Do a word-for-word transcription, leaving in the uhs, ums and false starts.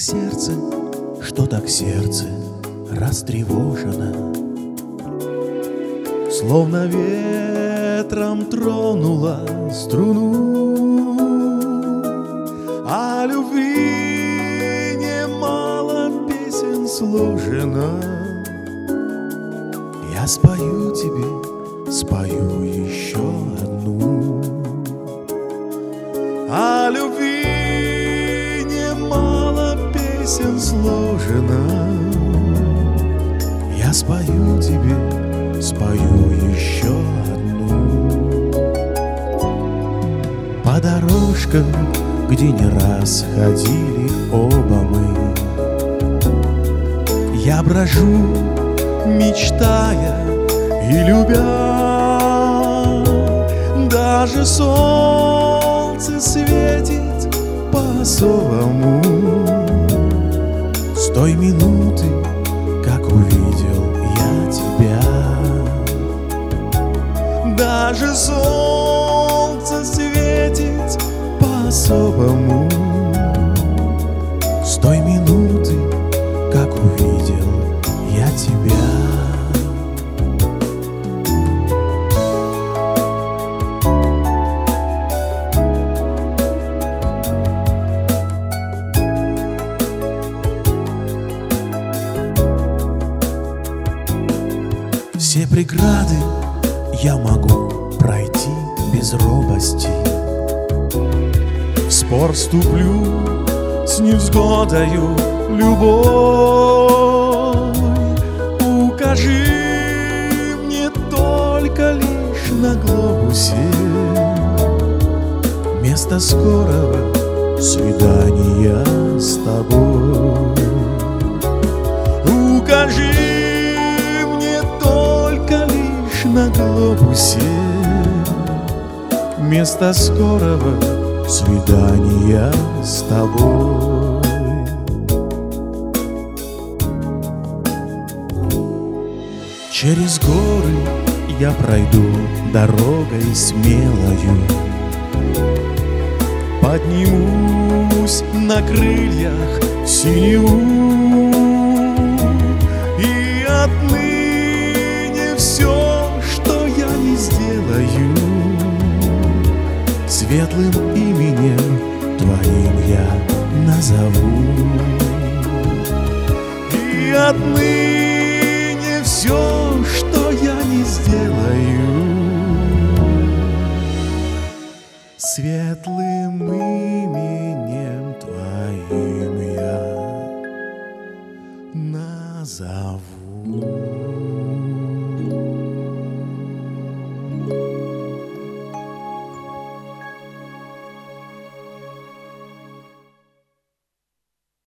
сердце, что так сердце растревожено, словно ветром тронула струну. О любви немало песен сложено. Я спою тебе, спою еще одну. О любви немало песен сложено. Я спою тебе, спою еще одну. По дорожкам, где не раз ходили оба мы, я брожу, мечтая и любя. Даже солнце светит по-особому с той минуты, как увидел я тебя. Даже солнце светит по-особому с той минуты, как увидел я тебя. Все преграды я могу пройти без робости. В спор вступлю с невзгодою любой. Укажи мне только лишь на глобусе место скорого свидания с тобой. Укажи на глобусе место скорого свидания с тобой. Через горы я пройду дорогой смелою, поднимусь на крыльях в синеву, и отныне все сделаю светлым именем твоим я назову. И отныне все, что я не сделаю, светлым именем твоим я назову.